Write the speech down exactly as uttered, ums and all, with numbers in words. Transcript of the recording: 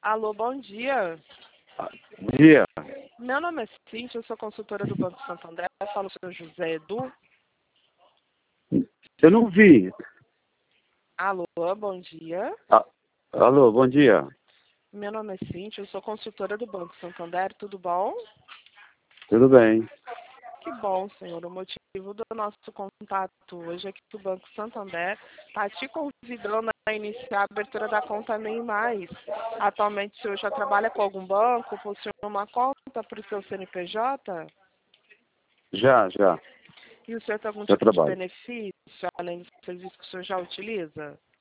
Alô, bom dia. Bom dia. Meu nome é Cíntia, eu sou consultora do Banco Santander. Eu falo com o senhor José Edu. Eu não vi. Alô, bom dia. Ah, alô, bom dia. Meu nome é Cíntia, eu sou consultora do Banco Santander. Tudo bom? Tudo bem. Que bom, senhor. O motivo do nosso contato hoje é que o Banco Santander está te convidando a iniciar a abertura da conta Nem Mais. Atualmente, o senhor já trabalha com algum banco? Possui uma conta para o seu C N P J? Já, já. E o senhor tem algum Já tipo de trabalho. benefício, além do serviço que o senhor já utiliza?